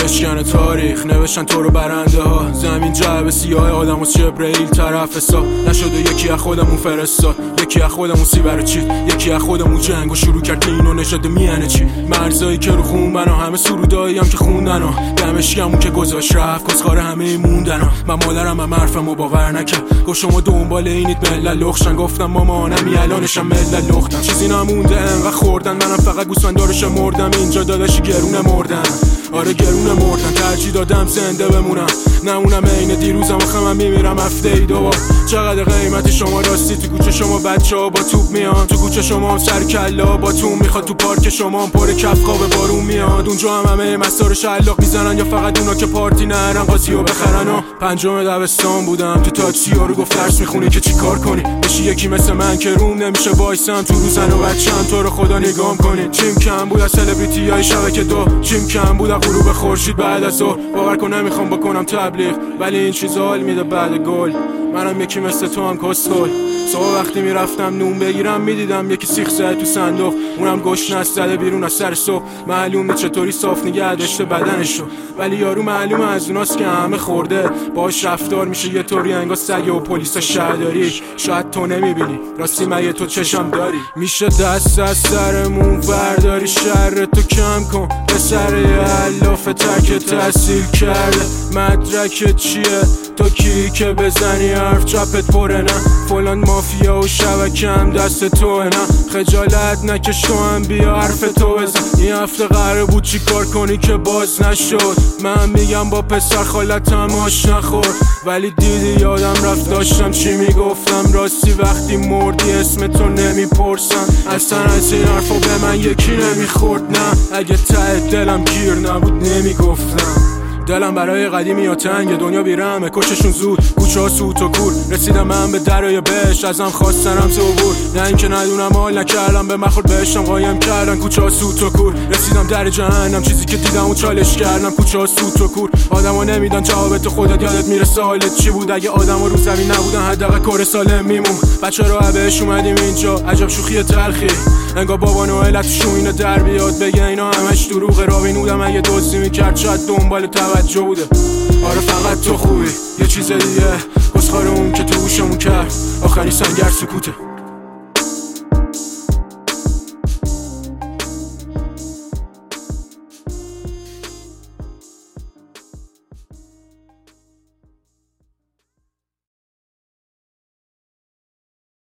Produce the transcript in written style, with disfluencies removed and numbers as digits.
بشکنه تاریخ، نوشتن تو رو برنده ها. زمین جعبه سیاه آدم و جبرئیل طرف حساب نشده. یکی از خودمون فرستاد، یکی از خودمون سیبر چید، یکی از خودمون جنگ و شروع کرد که اینو نشده میانه چی. مرزایی که رو خون بنا، همه سرودایی هم که خوندن ها. دمشقمون که گذاشت رفت کسخاره همه موندن ها. من مادرم هم حرفمو باور نکرد، گفت شما دنبال اینید ملل لخشن. گفتم مامانمی الانشم ملل لختن. چیزی نمونده انقدر خوردن، منم فقط گوسفندا رو شمردم. اینجا داداشی گرونه مردن، آره گرونه مردن. ترجیح دادم زنده بمونم نمونم عین دیروزم. آخه من میمیرم هفته ای دوبار. چقدر قیمت شما راستی؟ تو کوچه شما بچه ها با توپ میان، تو کوچه شما سر کلا با توم میخواد، تو پارک شما پر کف خواب بارون میاد. اونجا همه مسار شلاق میزنن، یا فقط اونا که پارتی نرن قاضیو بخرن. و پنجم دبستان بودم، تو تاکسی ها رو گفت درس میخونی که چی کار کنی. بشی یکی مثل من که روم نمیشه وایسم تو روزن و بچه‌ام. تو رو خدا نگام کنی. چیم کم بود از سلبریتی های شبکه دو، چیم کم بود از غروب خورشید بعد از ظهر. باور کن نمیخوام بکنم تبلیغ، ولی این چیزا حال میده بعد گل. منم یکی مثل تو هم کسخل. صبح وقتی میرفتم نون بگیرم میدیدم یکی سیخ زده تو صندوق، اونم گشنه زده بیرون از سر صبح. معلوم نیست چطوری صاف نگه داشته بدنشو، ولی یارو معلومه از اوناست که همه خورده. باهاش رفتار میشه یه طوری انگار سگ و پلیس شهرداری. شاید تو نمیبینی راستی مگه تو چشم داری. میشه دست از سرمون برداری، شر تو کم کن به سر علاف تک تحصیل کرده. مدرک چیه تو کی که بزنی حرف چپت پره؟ نه فلان مافیا و شبکم دست توه. نه خجالت نکش تو هم بیا حرف تو بزن. این هفته قراره بود چی کار کنی که باز نشد. من میگم با پسر خالتم آش نخور، ولی دیدی یادم رفت داشتم چی میگفتم. راستی وقتی مردی اسم تو نمیپرسن، اصلا از این حرفا به من یکی نمیخورد. نه اگه ته دلم گیر نبود نمیگفتم. دلم برای قدیمی یا تنگ، دنیا بیرمه کششون زود. کوچه ها سوت و کور، رسیدم من به درای بهشت، ازم خواستنم تو بود. نه اینکه ندونم حال نکردم، به مخور بهشتم قایم کردن. کوچه ها سوت و کور، رسیدم در جهنم. چیزی که دیدم و چالش کردم. کوچه ها سوت و کور، آدم ها نمیدن جوابت. خودت یادت میرسه حالت چی بود اگه آدم ها رو زمین نبودن. حداقل کار سالم میمون. بچه را بهش اومدیم اینجا، عجب شوخی تلخی. انگار بابا نوئلت شوینه در بیاد بگه اینا همش دروغه. رابین هودم اگه دزدی میکرد شاید دنبال توجه بوده. آره فقط تو خوبی، یه چیز دیگه کسخار اون که تو گوشمون کرد. آخری سنگر سکوته.